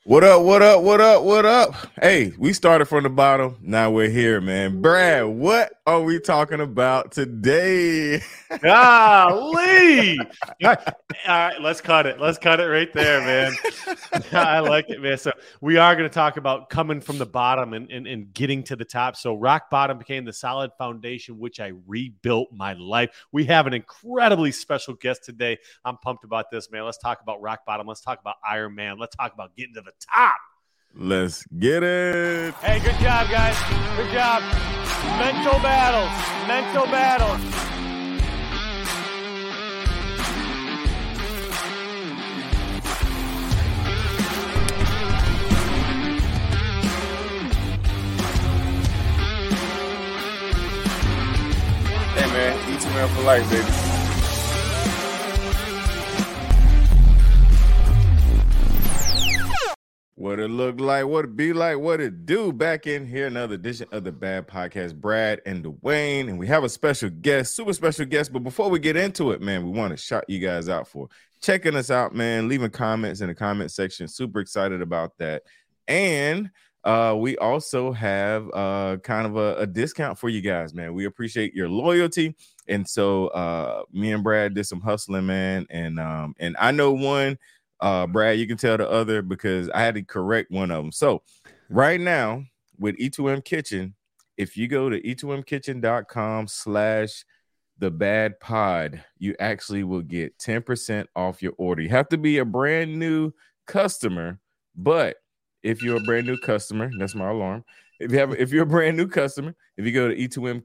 What up, what up, what up, what up? Hey, we started from the bottom. Now we're here, man. Brad, what are we talking about today? Golly. All right, let's cut it. Let's cut it right there, man. I like it, man. So we are going to talk about coming from the bottom and getting to the top. So rock bottom became the solid foundation, which I rebuilt my life. We have an incredibly special guest today. I'm pumped about this, man. Let's talk about rock bottom. Let's talk about Iron Man. Let's talk about getting to the top. Let's get it. Hey, good job, guys. Good job. Mental battles. Mental battles. Hey, man. E2M for life, baby. What it look like, what it be like, what it do. Back in here, another edition of the Bad Podcast, Brad and Dwayne. And we have a special guest, super special guest. But before we get into it, man, we want to shout you guys out for checking us out, man. Leaving comments in the comment section. Super excited about that. And we also have kind of a discount for you guys, man. We appreciate your loyalty. And so me and Brad did some hustling, man. And I know one. Brad, you can tell the other because I had to correct one of them. So right now with E2M Kitchen, if you go to e2mkitchen.com/thebadpod, you actually will get 10% off your order. You have to be a brand new customer, but if you're a brand new customer, that's my alarm. If you're a brand new customer, if you go to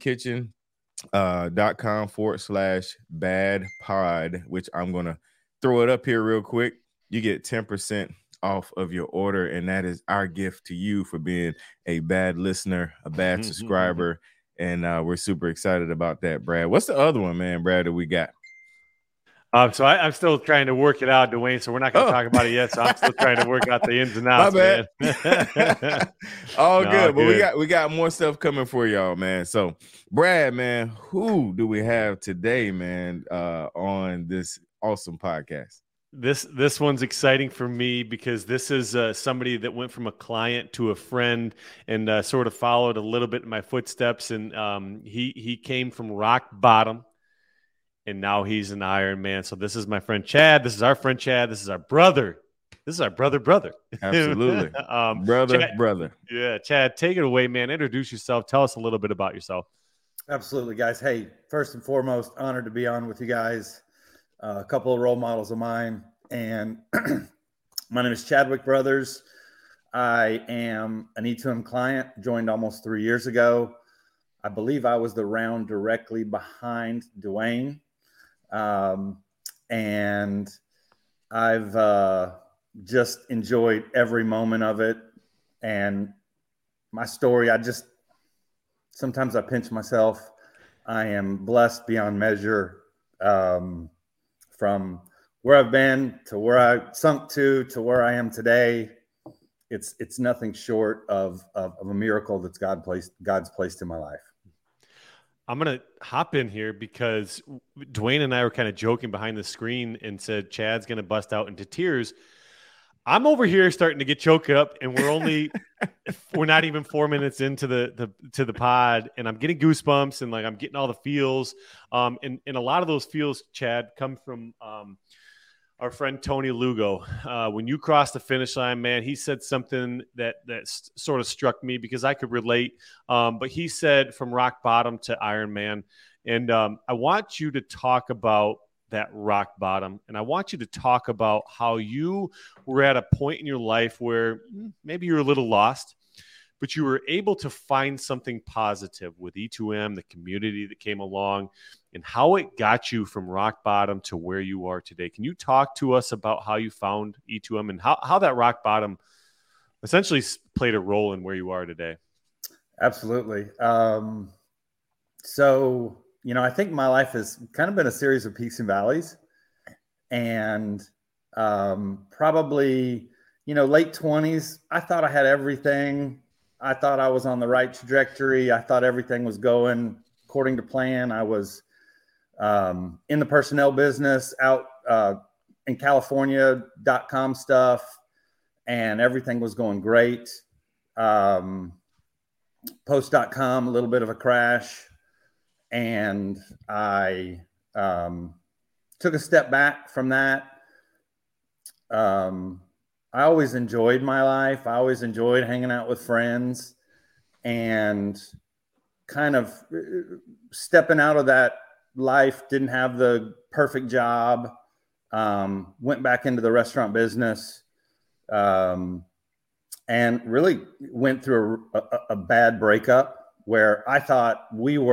e2mkitchen.com/badpod, which I'm going to throw it up here real quick, you get 10% off of your order, and that is our gift to you for being a bad listener, a bad subscriber, and we're super excited about that, Brad. What's the other one, man, Brad, that we got? So I'm still trying to work it out, Dwayne, so we're not going to talk about it yet, so I'm still trying to work out the ins and outs, man. All good, but good. we got more stuff coming for y'all, man. So, Brad, man, who do we have today, man, on this awesome podcast? This one's exciting for me because this is somebody that went from a client to a friend and sort of followed a little bit in my footsteps. And he came from rock bottom, and now he's an Iron Man. So this is my friend Chad. This is our friend Chad. This is our brother. This is our brother. Absolutely, brother. Yeah, Chad, take it away, man. Introduce yourself. Tell us a little bit about yourself. Absolutely, guys. Hey, first and foremost, honored to be on with you guys. A couple of role models of mine, and my name is Chadwick Brothers. I am an E2M client, joined almost 3 years ago. I believe I was the round directly behind Dwayne, and I've just enjoyed every moment of it. And my story, sometimes I pinch myself. I am blessed beyond measure. From where I've been to where I sunk to where I am today, it's nothing short of a miracle that's God's placed in my life. I'm going to hop in here because Dwayne and I were kind of joking behind the screen and said Chad's going to bust out into tears. I'm over here starting to get choked up, and we're not even 4 minutes into the pod, and I'm getting goosebumps and like I'm getting all the feels. And a lot of those feels, Chad, come from our friend Tony Lugo. When you crossed the finish line, man, he said something that sort of struck me because I could relate. But he said from rock bottom to Iron Man, and I want you to talk about that rock bottom. And I want you to talk about how you were at a point in your life where maybe you're a little lost, but you were able to find something positive with E2M, the community that came along, and how it got you from rock bottom to where you are today. Can you talk to us about how you found E2M and how that rock bottom essentially played a role in where you are today? Absolutely. So, I think my life has kind of been a series of peaks and valleys, and probably, late 20s, I thought I had everything. I thought I was on the right trajectory. I thought everything was going according to plan. I was in the personnel business out in California.com stuff. and everything was going great. Post.com, a little bit of a crash, and I took a step back from that. I always enjoyed my life. I always enjoyed hanging out with friends, and kind of stepping out of that life, didn't have the perfect job, went back into the restaurant business, and really went through a bad breakup where I thought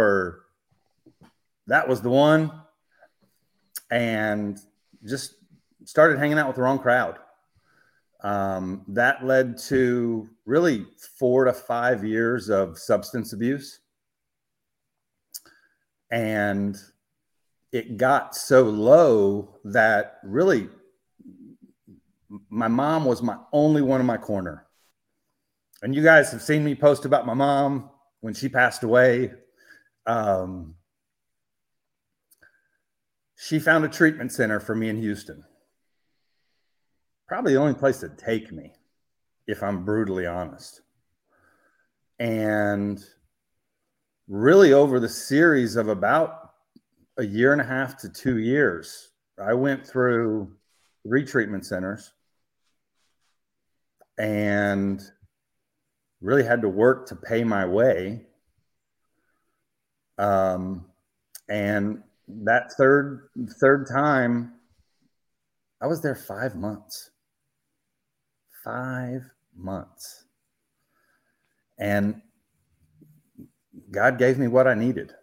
that was the one, and just started hanging out with the wrong crowd. That led to really 4 to 5 years of substance abuse. And it got so low that really my mom was my only one in my corner. And you guys have seen me post about my mom when she passed away. She found a treatment center for me in Houston. Probably the only place to take me, if I'm brutally honest. And really over the series of about 1.5 to 2 years, I went through 3 treatment centers and really had to work to pay my way. And that third time, I was there 5 months. 5 months. And God gave me what I needed.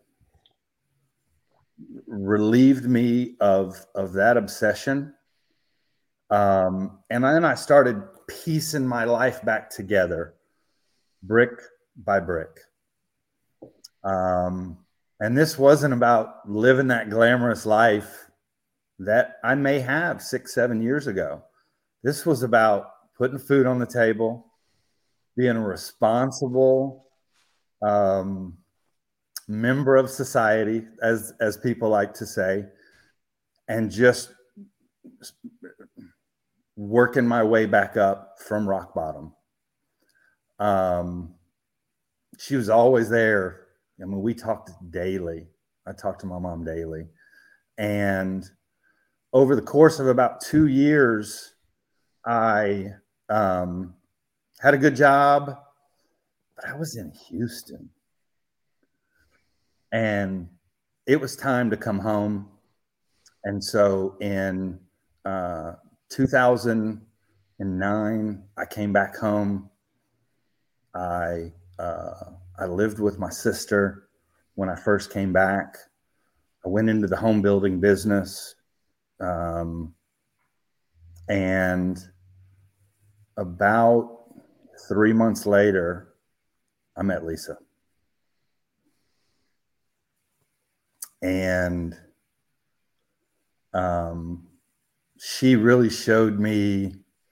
Relieved me of that obsession. And then I started piecing my life back together, brick by brick. And this wasn't about living that glamorous life that I may have 6-7 years ago. This was about putting food on the table, being a responsible member of society, as people like to say, and just working my way back up from rock bottom. She was always there. I mean, we talked daily. I talked to my mom daily. And over the course of about 2 years, I had a good job, but I was in Houston. And it was time to come home. And so in 2009, I came back home. I lived with my sister when I first came back. I went into the home building business. And about 3 months later, I met Lisa. And she really showed me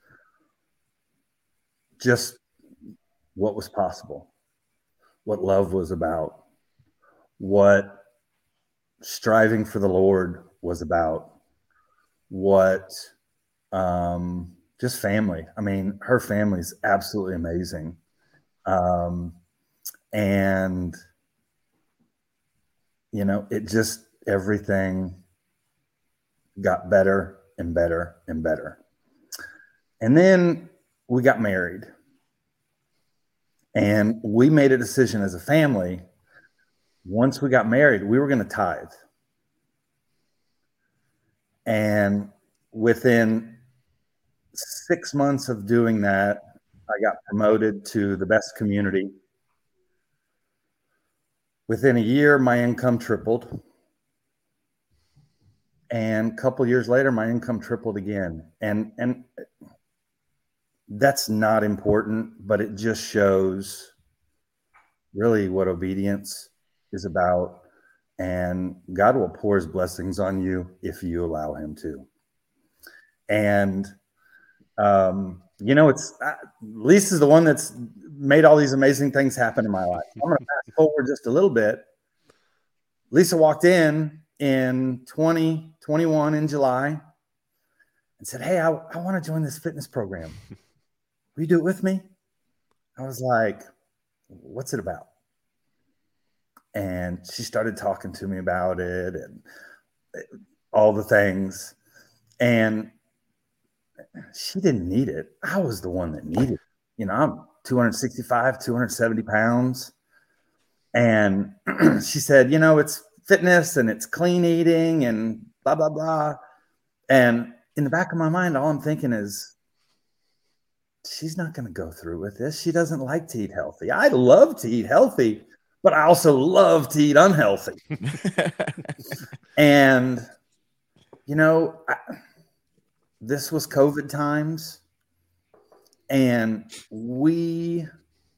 just what was possible, what love was about, what striving for the Lord was about, what just family. I mean, her family is absolutely amazing. And, you know, it just, everything got better and better and better. And then we got married. And we made a decision as a family, once we got married, we were going to tithe. And within 6 months of doing that, I got promoted to the best community. Within a year, my income tripled. And a couple years later, my income tripled again. And that's not important, but it just shows really what obedience is about. And God will pour his blessings on you if you allow him to. And, you know, Lisa's the one that's made all these amazing things happen in my life. I'm going to fast forward just a little bit. Lisa walked in 2021 in July and said, "Hey, I want to join this fitness program." will you do it with me? I was like, what's it about? And she started talking to me about it and all the things. And she didn't need it. I was the one that needed it. You know, I'm 265, 270 pounds. And she said, you know, it's fitness and it's clean eating and blah, blah, blah. And in the back of my mind, all I'm thinking is, she's not going to go through with this. She doesn't like to eat healthy. I love to eat healthy, but I also love to eat unhealthy. And, you know, this was COVID times, and we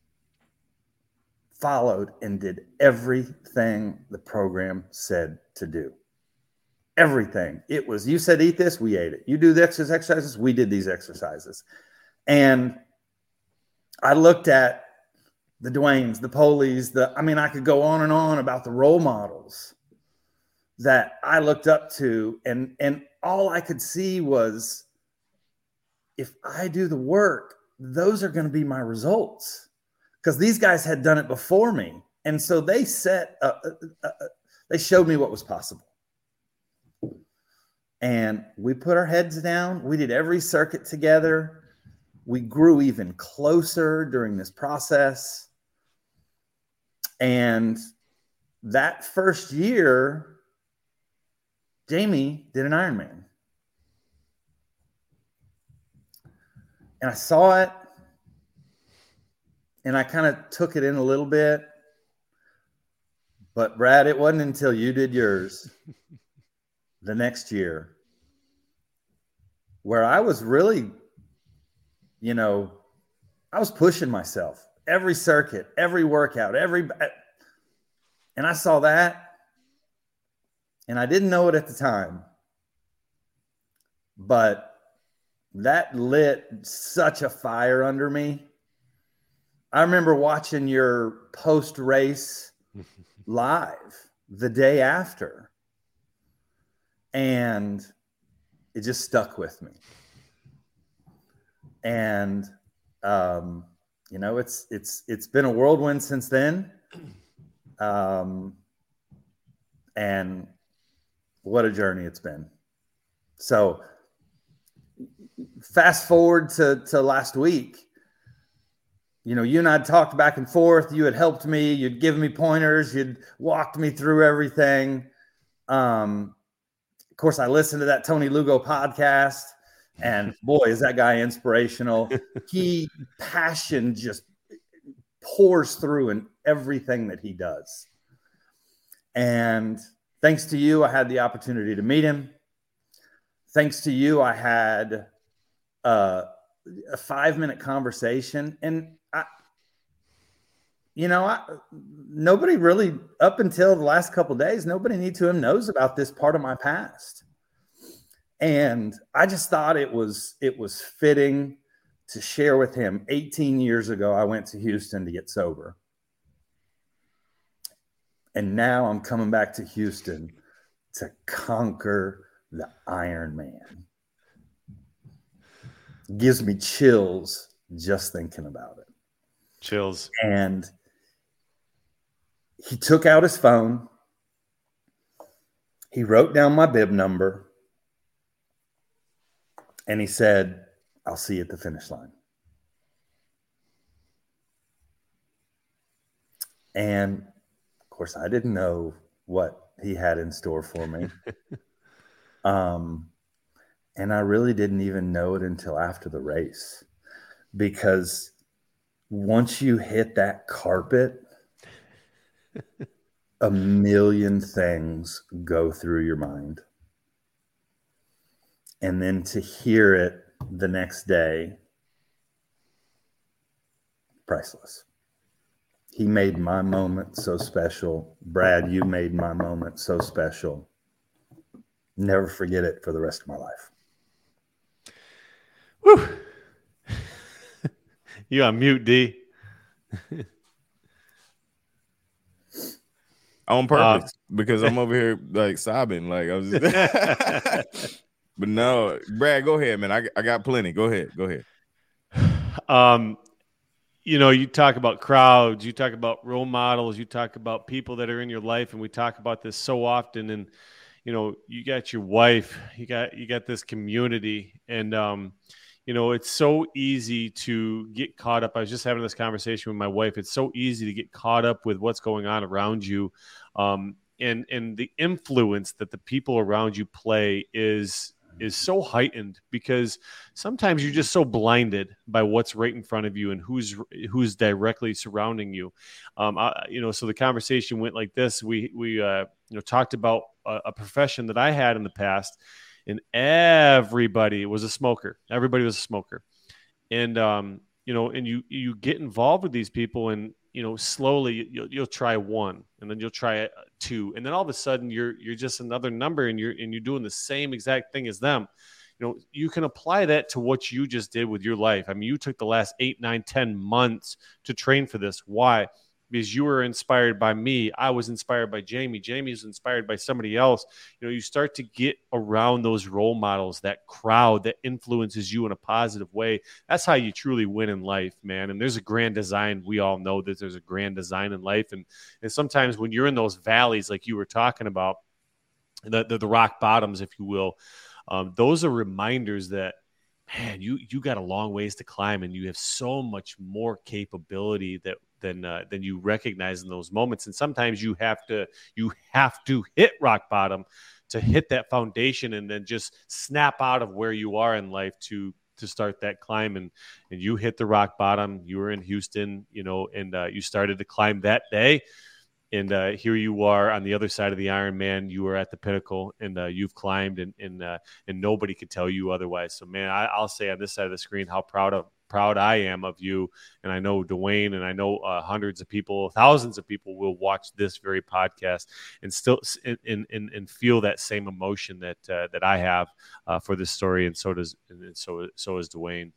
followed and did everything the program said to do. Everything. It was, you said eat this, we ate it. You do the exercises, we did these exercises. And I looked at the Dwaynes, the Polies, I could go on and on about the role models that I looked up to. And all I could see was, if I do the work, those are going to be my results, because these guys had done it before me. And so they they showed me what was possible. And we put our heads down. We did every circuit together. We grew even closer during this process. And that first year, Jamie did an Ironman. And I saw it, and I kind of took it in a little bit. But Brad, it wasn't until you did yours the next year where I was really, you know, I was pushing myself every circuit, every workout, and I saw that, and I didn't know it at the time, but that lit such a fire under me. I remember watching your post-race live the day after, and it just stuck with me. And you know, it's been a whirlwind since then. And what a journey it's been. So fast forward to last week. You know, you and I talked back and forth. You had helped me. You'd given me pointers. You'd walked me through everything. Of course, I listened to that Tony Lugo podcast, and boy, is that guy inspirational. Passion just pours through in everything that he does. And thanks to you, I had the opportunity to meet him. Thanks to you, I had a 5-minute conversation. And nobody really, up until the last couple of days, nobody knows about this part of my past. And I just thought it was fitting to share with him. 18 years ago, I went to Houston to get sober. And now I'm coming back to Houston to conquer the Ironman. Gives me chills just thinking about it. Chills. And he took out his phone. He wrote down my bib number. And he said, I'll see you at the finish line. And of course, I didn't know what he had in store for me. And I really didn't even know it until after the race, because once you hit that carpet, a million things go through your mind. And then to hear it the next day, priceless. He made my moment so special. Brad, you made my moment so special. Never forget it for the rest of my life. Woo. You on mute, D. On purpose, because I'm over here like sobbing. Like I was just But no, Brad, go ahead, man. I got plenty. Go ahead. You talk about crowds, you talk about role models, you talk about people that are in your life, and we talk about this so often. And you got your wife, you got this community, and it's so easy to get caught up. I was just having this conversation with my wife. It's so easy to get caught up with what's going on around you, and the influence that the people around you play is so heightened, because sometimes you're just so blinded by what's right in front of you and who's directly surrounding you. So the conversation went like this. We talked about a profession that I had in the past, and everybody was a smoker. Everybody was a smoker. And, and you get involved with these people, and, slowly you'll try one, and then you'll try two. And then all of a sudden you're just another number, and you're doing the same exact thing as them. You can apply that to what you just did with your life. I mean, you took the last 8, 9, 10 months to train for this. Why? Because you were inspired by me. I was inspired by Jamie. Jamie was inspired by somebody else. You start to get around those role models, that crowd that influences you in a positive way. That's how you truly win in life, man. And there's a grand design. We all know that there's a grand design in life. And sometimes when you're in those valleys, like you were talking about, the rock bottoms, if you will, those are reminders that, man, you got a long ways to climb, and you have so much more capability than you recognize in those moments. And sometimes you have to hit rock bottom to hit that foundation, and then just snap out of where you are in life to start that climb. And you hit the rock bottom. You were in Houston, and you started to climb that day. And here you are on the other side of the Ironman. You were at the pinnacle, and you've climbed, and nobody could tell you otherwise. So, man, I'll say on this side of the screen how proud I am of you. And I know Dwayne, and I know hundreds of people, thousands of people will watch this very podcast and still and feel that same emotion that I have for this story. And so is Dwayne.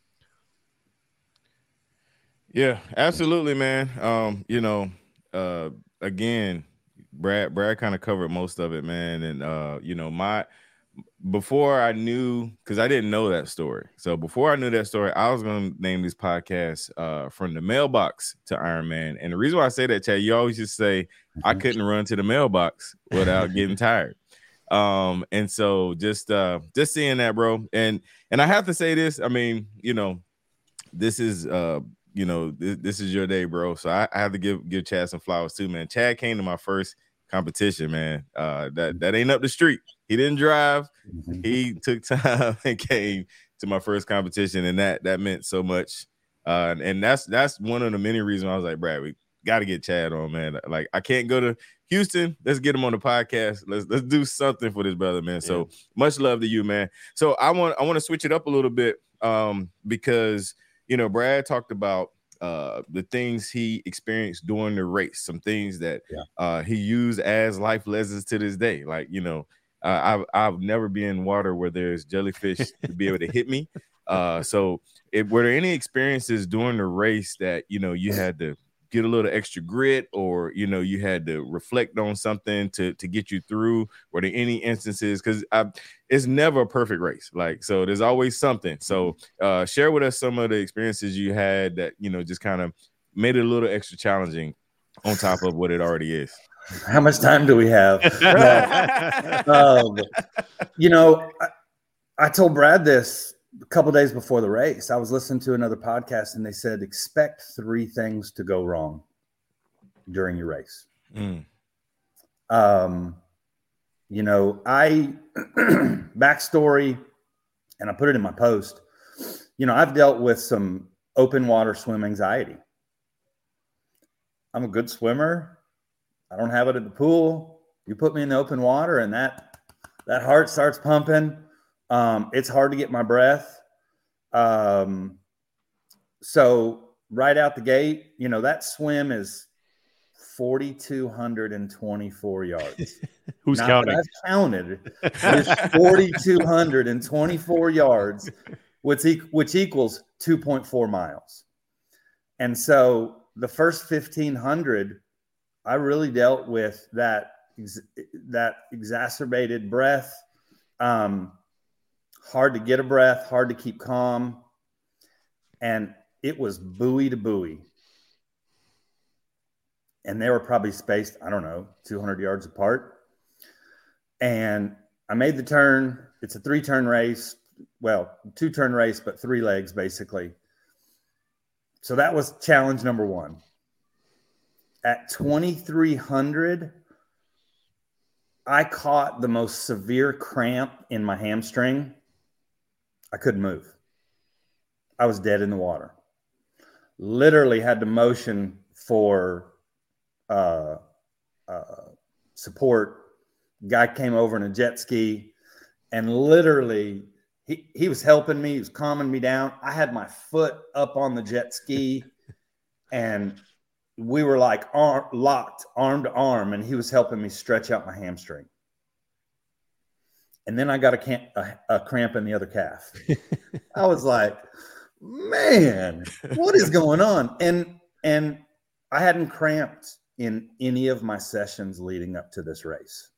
Yeah, absolutely, man. Again, Brad kind of covered most of it, man. And before I knew, because I didn't know that story. So before I knew that story, I was going to name this podcast from the mailbox to Iron Man. And the reason why I say that, Chad, you always just say I couldn't run to the mailbox without getting tired. And so just seeing that, bro. And I have to say this. I mean, this is this is your day, bro. So I have to give Chad some flowers too, man. Chad came to my first competition, man. That ain't up the street. He didn't drive. He took time and came to my first competition, and that meant so much. And that's one of the many reasons I was like, Brad, we got to get Chad on, man. Like, I can't go to Houston. Let's get him on the podcast. Let's do something for this brother, man. Yeah. So much love to you, man. So I want to switch it up a little bit, because Brad talked about the things he experienced during the race, some things that he used as life lessons to this day. Like, I've never been in water where there's jellyfish to be able to hit me. So were there any experiences during the race that, you had to get a little extra grit, or, you had to reflect on something to get you through? Were there any instances? Because it's never a perfect race. Like, so there's always something. So share with us some of the experiences you had that, just kind of made it a little extra challenging on top of what it already is. How much time do we have? I told Brad this a couple days before the race. I was listening to another podcast, and they said, expect 3 things to go wrong during your race. I backstory, and I put it in my post. I've dealt with some open water swim anxiety. I'm a good swimmer. I don't have it at the pool. You put me in the open water, and that heart starts pumping. It's hard to get my breath. So right out the gate, that swim is 4,224 yards. Who's counting? I've counted. It's 4,224 yards, which equals 2.4 miles. And so the first 1,500, I really dealt with that exacerbated breath. Hard to get a breath, hard to keep calm. and it was buoy to buoy. And they were probably spaced, I don't know, 200 yards apart. And I made the turn. It's a 3-turn race. Well, 2-turn race, but 3 legs basically. So that was challenge number 1. At 2,300, I caught the most severe cramp in my hamstring. I couldn't move. I was dead in the water. Literally had to motion for support. Guy came over in a jet ski, and literally he was helping me. He was calming me down. I had my foot up on the jet ski, and we were like locked arm to arm, and he was helping me stretch out my hamstring. And then I got a cramp in the other calf. I was like, man, what is going on? And I hadn't cramped in any of my sessions leading up to this race.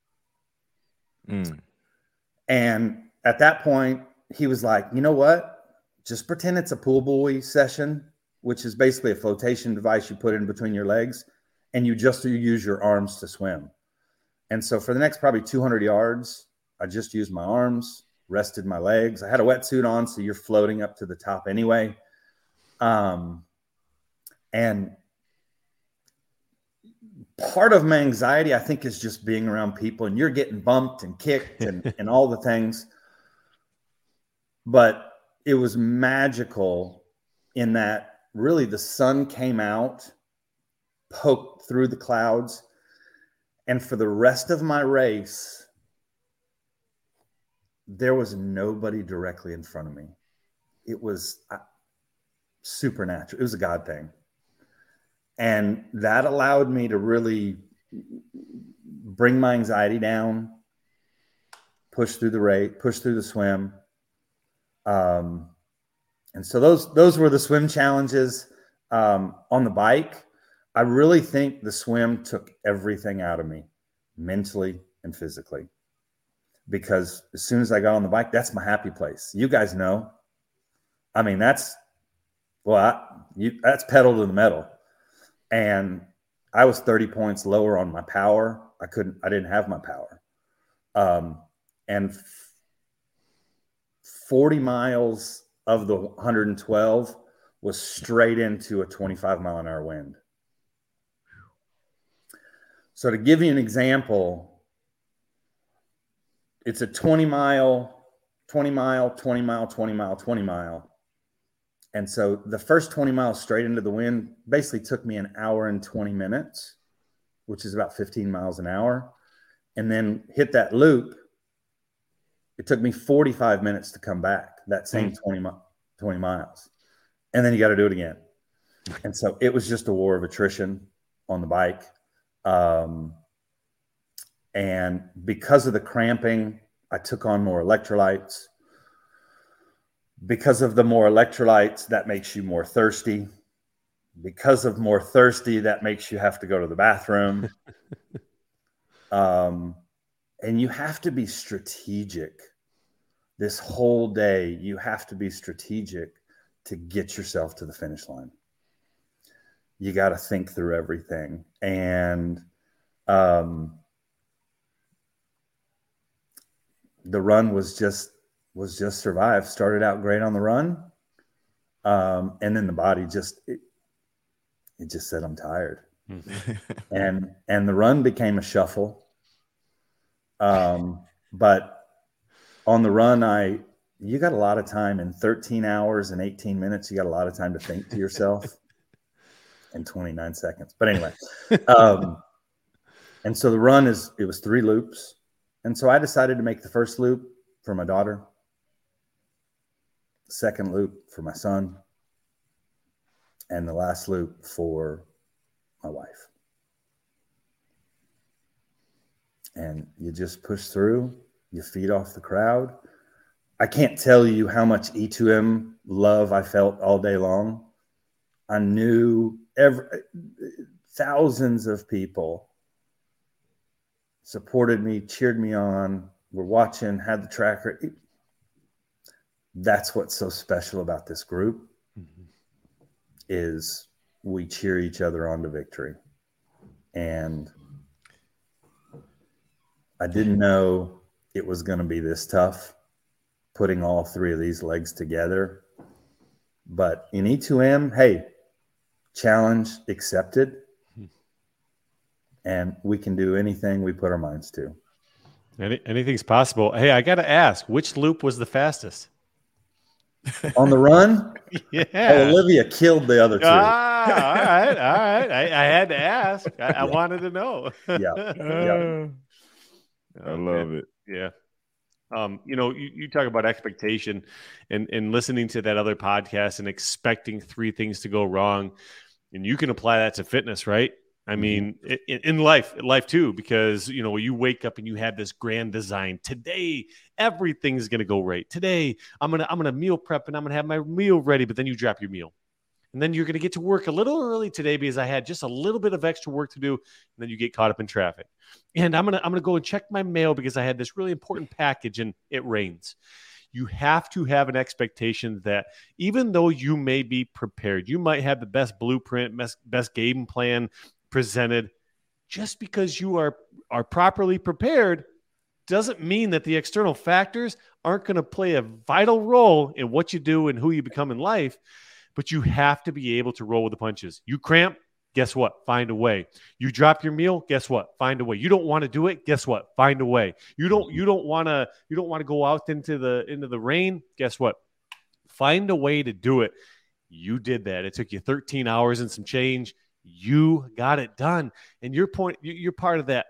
And at that point, he was like, you know what? Just pretend it's a pool buoy session, which is basically a flotation device you put in between your legs, and you use your arms to swim. And so for the next probably 200 yards, I just used my arms, rested my legs. I had a wetsuit on, so you're floating up to the top anyway. And part of my anxiety, I think, is just being around people, and you're getting bumped and kicked and all the things. But it was magical in that really the sun came out, poked through the clouds. And for the rest of my race, there was nobody directly in front of me. It was supernatural. It was a God thing. And that allowed me to really bring my anxiety down, push through the race, push through the swim. And so those were the swim challenges. On the bike, I really think the swim took everything out of me, mentally and physically. Because as soon as I got on the bike, that's my happy place. You guys know. I mean, that's pedal to the metal. And I was 30 points lower on my power. I didn't have my power. And 40 miles of the 112 was straight into a 25-mile-an-hour wind. So to give you an example, it's a 20 mile. And so the first 20 miles straight into the wind basically took me an hour and 20 minutes, which is about 15 miles an hour. And then hit that loop. It took me 45 minutes to come back, that same 20 miles. And then you got to do it again. And so it was just a war of attrition on the bike. And because of the cramping, I took on more electrolytes. Because of the more electrolytes, that makes you more thirsty. Because of more thirsty, that makes you have to go to the bathroom. And you have to be strategic. This whole day, you have to be strategic to get yourself to the finish line. You got to think through everything. And the run was just survive. Started out great on the run. And then the body just said, I'm tired. and the run became a shuffle. But on the run, you got a lot of time in 13 hours and 18 minutes. You got a lot of time to think to yourself in 29 seconds. But anyway, and so the run it was 3 loops. And so I decided to make the first loop for my daughter, the second loop for my son, and the last loop for my wife. And you just push through, you feed off the crowd. I can't tell you how much E2M love I felt all day long. I knew thousands of people supported me, cheered me on, were watching, had the tracker. That's what's so special about this group. is we cheer each other on to victory. And I didn't know it was going to be this tough putting all three of these legs together. But in E2M, hey, challenge accepted. And we can do anything we put our minds to. Anything's possible. Hey, I got to ask, which loop was the fastest? On the run? Yeah. Oh, Olivia killed the other two. All right. I had to ask. I wanted to know. Yeah. I love it. Yeah. You talk about expectation and listening to that other podcast and expecting three things to go wrong. And you can apply that to fitness, right? I mean, in life too, because, you wake up and you have this grand design. Today, everything's going to go right. Today, I'm going to meal prep and I'm going to have my meal ready, but then you drop your meal. And then you're going to get to work a little early today because I had just a little bit of extra work to do. And then you get caught up in traffic. And I'm going to go and check my mail because I had this really important package and it rains. You have to have an expectation that even though you may be prepared, you might have the best blueprint, best game plan presented, just because you are properly prepared doesn't mean that the external factors aren't going to play a vital role in what you do and who you become in life. But you have to be able to roll with the punches. You cramp, guess what? Find a way. You drop your meal, guess what? Find a way. You don't want to do it, guess what? Find a way. You don't want to go out into the rain, guess what? Find a way to do it. You did that. It took you 13 hours and some change. You got it done. And you're part of that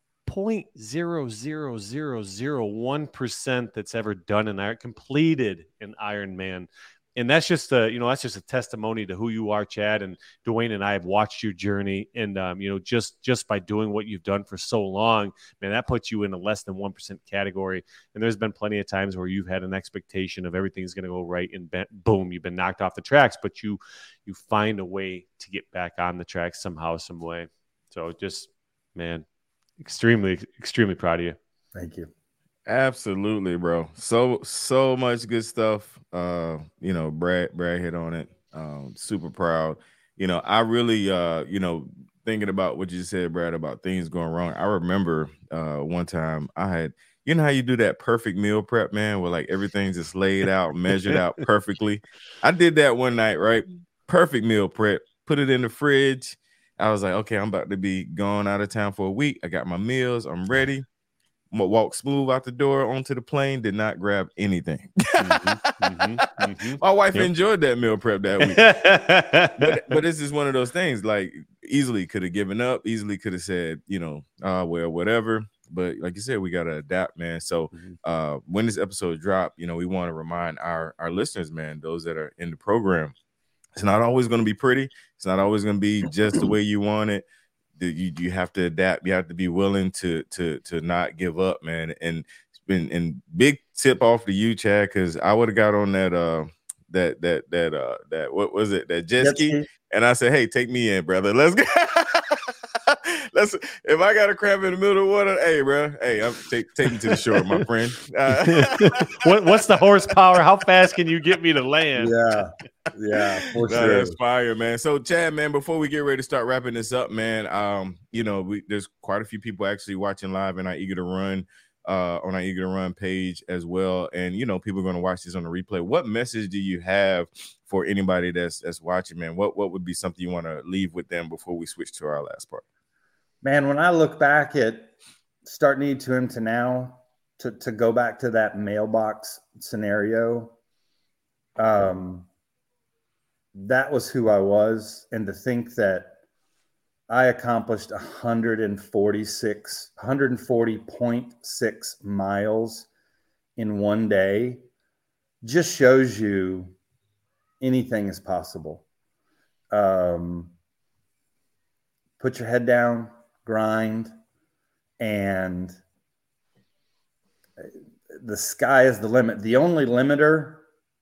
0.00001% that's ever done completed an Ironman. And that's just a testimony to who you are, Chad. And Dwayne and I have watched your journey. And, just by doing what you've done for so long, man, that puts you in a less than 1% category. And there's been plenty of times where you've had an expectation of everything's going to go right. And boom, you've been knocked off the tracks. But you find a way to get back on the track somehow, some way. So just, man, extremely, extremely proud of you. Thank you. Absolutely, bro. So much good stuff. Brad hit on it. Super proud. I really, thinking about what you said, Brad, about things going wrong. I remember one time I had, how you do that perfect meal prep, man, where like everything's just laid out, measured out perfectly. I did that one night, right? Perfect meal prep, put it in the fridge. I was like, okay, I'm about to be gone out of town for a week. I got my meals. I'm ready. Walk smooth out the door onto the plane, did not grab anything. My wife enjoyed that meal prep that week. but this is one of those things, like easily could have given up, easily could have said, well, whatever. But like you said, we got to adapt, man. So when this episode dropped, we want to remind our listeners, man, those that are in the program, it's not always going to be pretty. It's not always going to be just the way you want it. You have to adapt. You have to be willing to not give up, man. And big tip off to you, Chad, because I would have got on that what was it, that jet ski, and I said, hey, take me in, brother. Let's go. If I got a cramp in the middle of the water, hey, bro, hey, take me to the shore, my friend. What's the horsepower? How fast can you get me to land? Yeah, for sure. That's fire, man. So, Chad, man, before we get ready to start wrapping this up, man, there's quite a few people actually watching live in our Eager to Run, on our Eager to Run page as well. And, people are going to watch this on the replay. What message do you have for anybody that's watching, man? What would be something you want to leave with them before we switch to our last part? Man, when I look back at starting E2M to now, to go back to that mailbox scenario, that was who I was. And to think that I accomplished 140.6 miles in one day just shows you anything is possible. Put your head down, grind, and the sky is the limit. The only limiter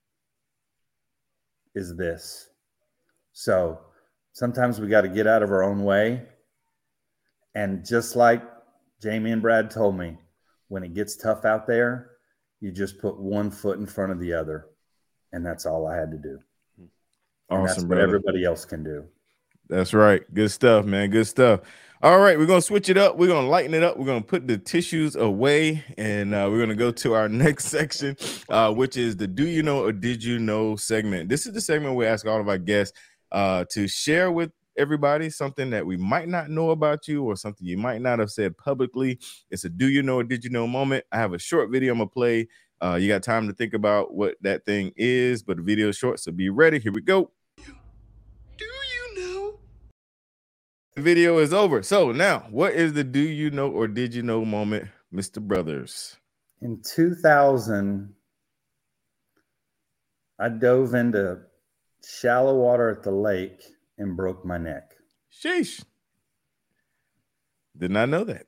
is this. So sometimes we got to get out of our own way. And just like Jamie and Brad told me, when it gets tough out there, you just put one foot in front of the other. And that's all I had to do. And that's Awesome, what brother. everybody else can do. That's right. Good stuff, man. Good stuff. All right, we're going to switch it up. We're going to lighten it up. We're going to put the tissues away, and we're going to go to our next section, which is the Do You Know or Did You Know segment. This is the segment we ask all of our guests to share with everybody something that we might not know about you or something you might not have said publicly. It's a Do You Know or Did You Know moment. I have a short video I'm going to play. You got time to think about what that thing is, but the video is short, so be ready. Here we go. Do you know? The video is over. So now, what is the Do You Know or Did You Know moment, Mr. Brothers? In 2000, I dove into shallow water at the lake and broke my neck. Sheesh. Did not know that.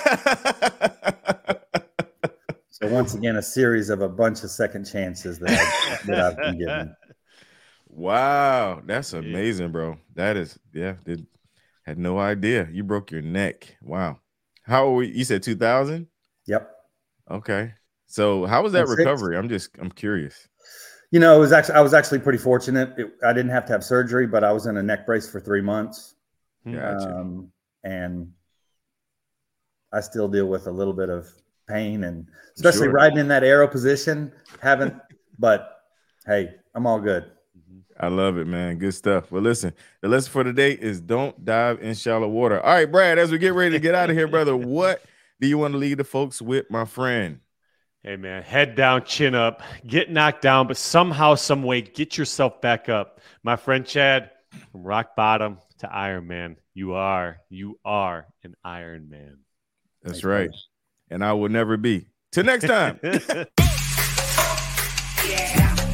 So once again, a series of a bunch of second chances that I've been given. Wow, that's amazing, bro. That is, had no idea. You broke your neck. Wow. How old were you? You said 2000? Yep. Okay. So how was that recovery? I'm curious. You know, I was actually pretty fortunate. I didn't have to have surgery, but I was in a neck brace for 3 months. Gotcha. And I still deal with a little bit of pain, and especially riding in that aero position. But hey, I'm all good. I love it, man. Good stuff. Well, listen, the lesson for today is don't dive in shallow water. All right, Brad, as we get ready to get out of here, brother, what do you want to leave the folks with, my friend? Hey, man, head down, chin up, get knocked down, but somehow, some way, get yourself back up. My friend Chad, from rock bottom to Iron Man, you are an Iron Man. That's right. And I will never be. Till next time. Yeah.